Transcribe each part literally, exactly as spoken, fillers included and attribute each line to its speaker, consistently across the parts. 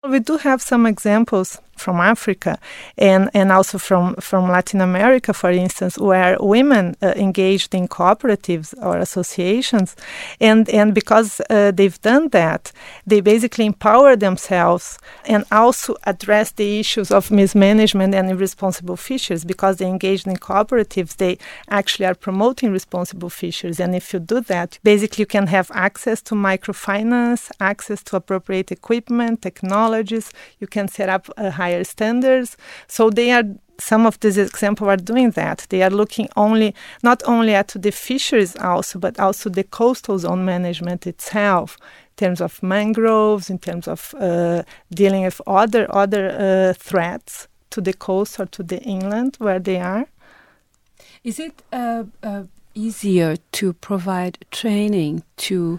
Speaker 1: We do have some examples from Africa and, and also from, from Latin America, for instance, where women uh, engaged in cooperatives or associations. And, and because uh, they've done that, they basically empower themselves and also address the issues of mismanagement and irresponsible fisheries. Because they engaged in cooperatives, they actually are promoting responsible fisheries. And if you do that, basically you can have access to microfinance, access to appropriate equipment, technologies. You can set up a higher standards. So they are, some of these examples are doing that. They are looking only, not only at the fisheries also, but also the coastal zone management itself, in terms of mangroves, in terms of uh, dealing with other, other uh, threats to the coast or to the inland where they are.
Speaker 2: Is it uh, uh, easier to provide training to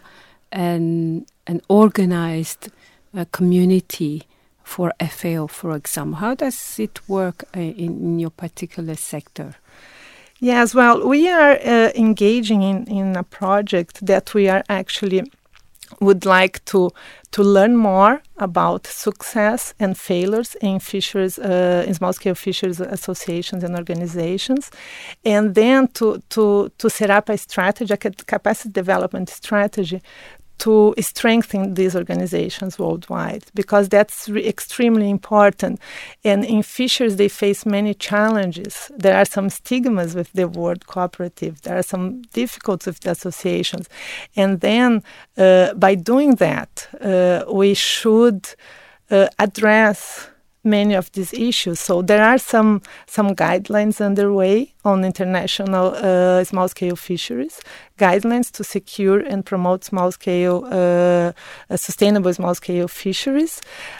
Speaker 2: an, an organized uh, community for F A O, for example? How does it work uh, in, in your particular sector?
Speaker 1: Yes, well, we are uh, engaging in, in a project that we are actually would like to to learn more about success and failures in fisheries, uh, in small-scale fisheries associations and organizations, and then to to to set up a strategy, a capacity development strategy, to strengthen these organizations worldwide, because that's re- extremely important. And in fisheries, they face many challenges. There are some stigmas with the word cooperative. There are some difficulties with the associations. And then uh, by doing that, uh, we should uh, address many of these issues. So there are some some guidelines underway on international uh, small-scale fisheries, guidelines to secure and promote small-scale, uh, uh, sustainable small-scale fisheries.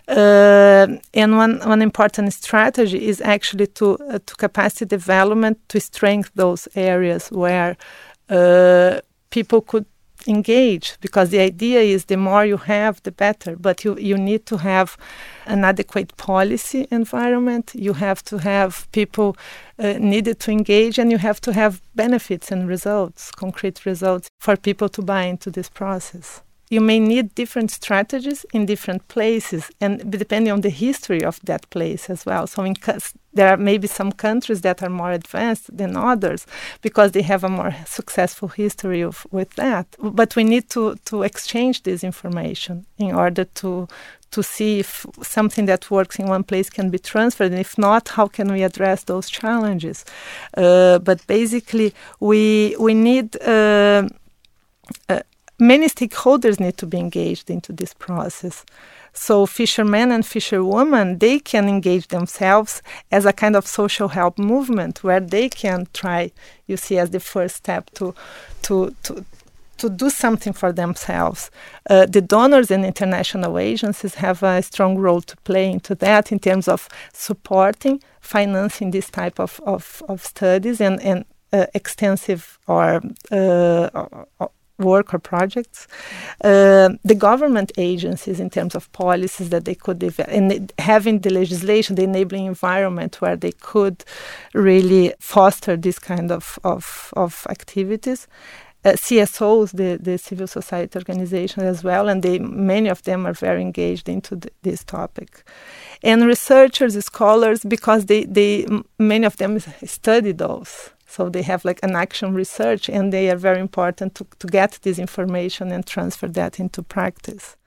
Speaker 1: Uh, and one, one important strategy is actually to, uh, to capacity development to strengthen those areas where uh, people could engage, because the idea is the more you have, the better. But you, you need to have an adequate policy environment. You have to have people uh, needed to engage, and you have to have benefits and results, concrete results, for people to buy into this process. You may need different strategies in different places, and depending on the history of that place as well. So in, there are maybe some countries that are more advanced than others because they have a more successful history of, with that. But we need to, to exchange this information in order to to see if something that works in one place can be transferred, and if not, how can we address those challenges? Uh, but basically, we we need... Uh, uh, Many stakeholders need to be engaged into this process. So fishermen and fisherwomen, they can engage themselves as a kind of social help movement where they can try, you see, as the first step to to to, to do something for themselves. Uh, the donors and international agencies have a strong role to play into that in terms of supporting, financing this type of, of, of studies and, and uh, extensive or, uh, or work or projects. Uh, the government agencies, in terms of policies that they could develop, and having the legislation, the enabling environment where they could really foster this kind of, of, of activities. Uh, C S Os, the, the civil society organizations as well, and they, many of them are very engaged into the, this topic. And researchers, scholars, because they, they many of them study those. So they have like an action research, and they are very important to, to get this information and transfer that into practice.